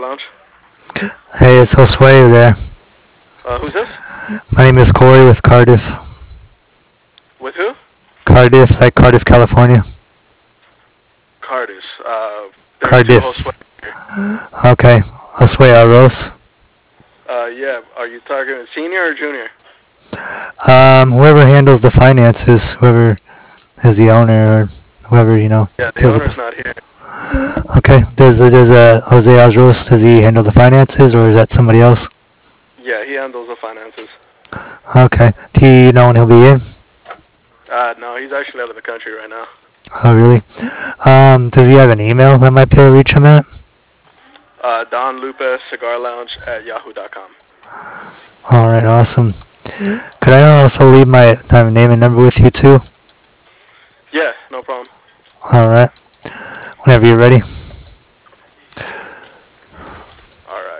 Lounge. Hey, it's Josue there. Who's this? My name is Corey with Cardiff. With who? Cardiff, like Cardiff, California. Cardis. There's Cardiff. two Josue here. Okay. Josue Arroz. Yeah. Are you talking senior or junior? Whoever handles the finances, whoever is the owner, or whoever, Yeah, the deals with owner's not here. Okay. Does Jose Arroz, does he handle the finances, or is that somebody else? Yeah, he handles the finances. Okay. Do you know when he'll be in? No, he's actually out of the country right now. Oh, really? Does he have an email that I might be able to reach him at? Don Lupe Cigar Lounge at yahoo.com. All right, awesome. Could I also leave my name and number with you too? Yeah, no problem. All right. Whenever you're ready. All right.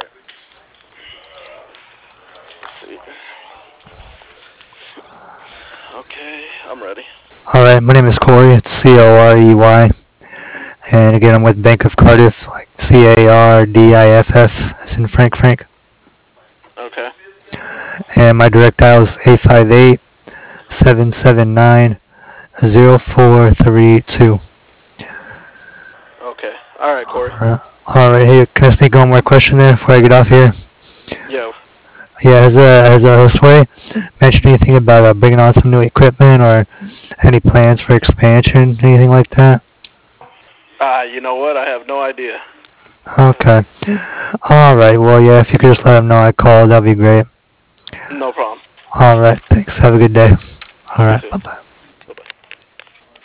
Let's see. Okay, I'm ready. All right. My name is Corey. It's Corey. And again, I'm with Bank of Cardiff, like Cardiff, as in Frank. Okay. And my direct dial is 858-779-0432. Okay. All right, Corey. All right. Hey, can I sneak one more question there before I get off here? Yeah. Yeah, has Josue mentioned anything about bringing on some new equipment or any plans for expansion, anything like that? You know what? I have no idea. Okay. All right. Well, yeah, if you could just let him know I called, that'd be great. No problem. All right. Thanks. Have a good day. All You right. too. Bye-bye.